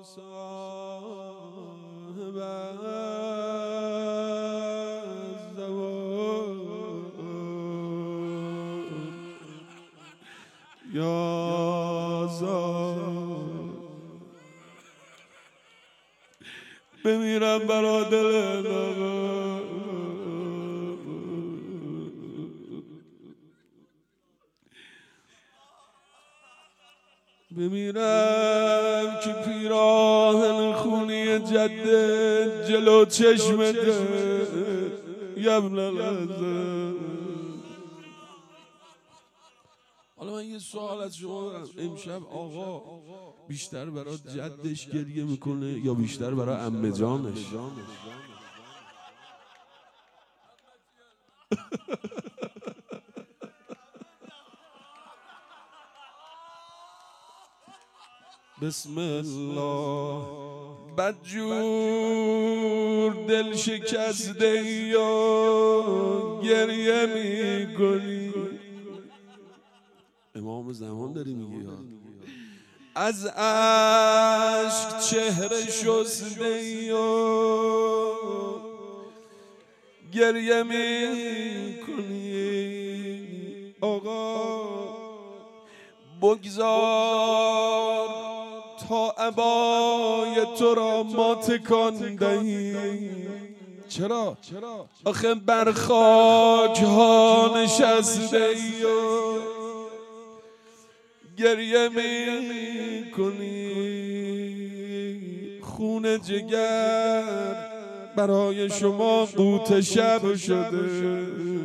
صاحب یا زار بمیرم برا دل بمیرم که پیراهن خونی جدت جلو چشمته یبن العزیز. حالا من یه سوال از شما دارم، امشب آقا بیشتر برای جدش گریه میکنه یا بیشتر برای عمه جانش؟ بسم الله. بدجور دل شکسته یا گریه میکنی، امام زمان داری میگی یا از عشق چهره شسته یا گریه میکنی. آقا بگذار تا عبای تو را ما تکان دهیم. چرا؟ آخه بر خاک ها نشسته یا گریه می کنی. خون جگر برای شما قوت شب شده،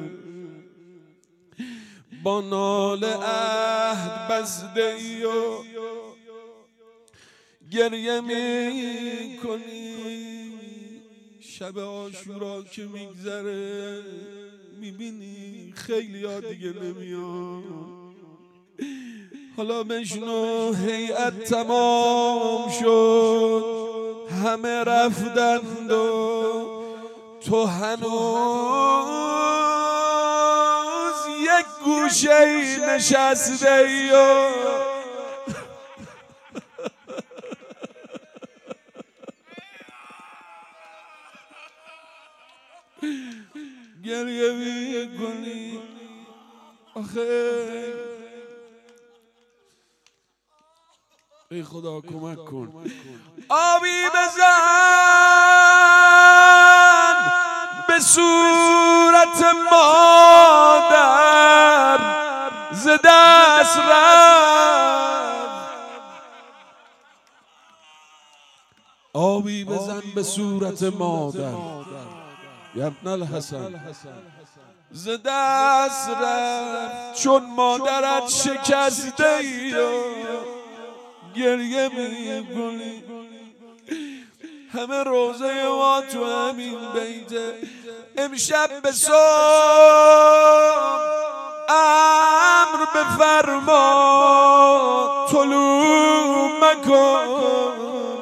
با ناله عهد بسته یا گریه می کنی. شب عاشورا که میگذره میبینی خیلی ها دیگه نمیان. حالا بشنو هیئت تمام شد، همه رفتند و تو هنوز یک گوشه نشسته یا گریه میکنی. آخه ای خدا کمک کن، آبی بزن به صورت مادر ز دست رفت. آبی بزن به صورت مادر ابن الحسن ز دست رفت، چون مادرت شکسته یا گریه میکنی. همه روزه ما تو همین بیته. امشب به صبح امر بفرما طلوع مکن.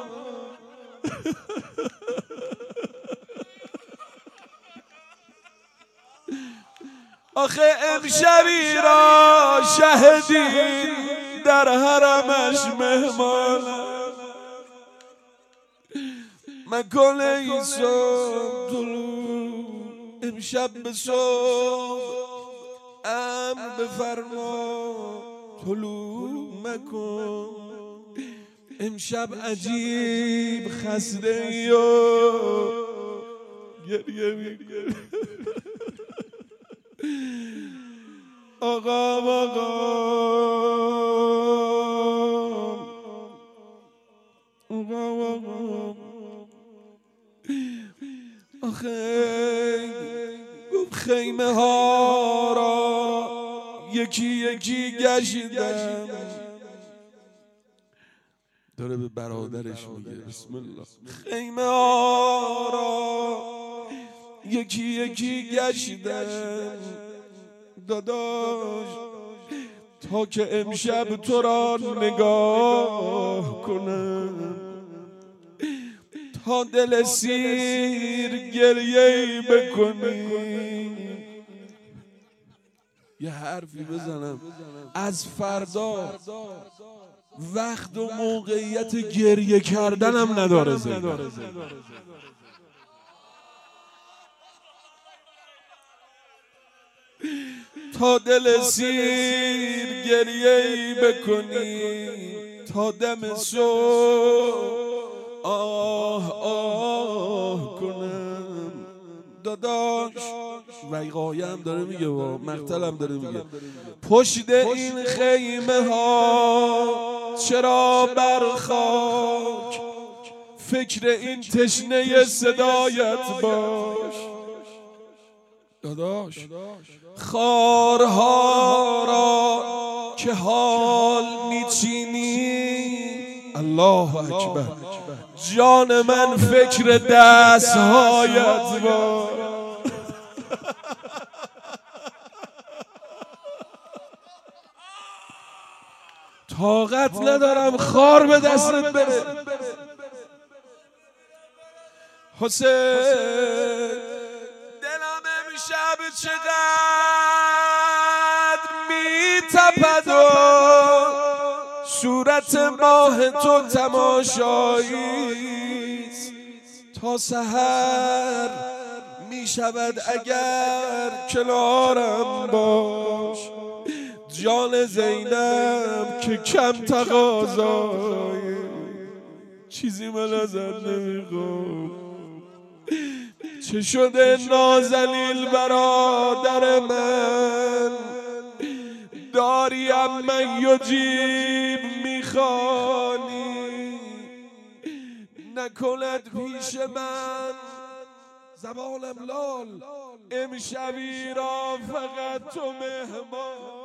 آخه امشبی را شهدی در حرمش مهمان مکن ای صبح طلوع. امشب به صبح امر بفرما طلوع مکن. امشب عجیب خسته یا گریه میکنی. آقا آخه گفت خیمه ها را یکی یکی گشیدم. داره به برادرش میگه بسم الله. خیمه ها را یکی یکی گشیدم داداش تا که امشب تو را نگاه کنم، تا دل سیر گریه بکنی. یه حرفی بزنم. از فردا وقت و موقعیت گریه کردنم نداره زیدان. تا دل سیر گریه‌ای بکنی، تا دم صبح آه آه کنم. داداش ویقایه هم داره میگه و مقتل هم داره میگه پشت این خیمه ها چرا بر خاک فکر این تشنه صدایت باش. داداش خارها را که حال میچینی، الله اکبر، جان من فکر دستهایت باش. طاقت ندارم خار به دستت بره. حسین دلم امشب چقدر میتپد و صورت ماه تو تماشاییست. تا سحر میشود اگر کنارم باش. جان زینب که کم تقاضایی، چیزی من ازت نمیخوام. چه شده نازنین برادر من، داری من یجیب میخوانی. نکند پیش من زبانم لال، امشبی را فقط تو مهمان.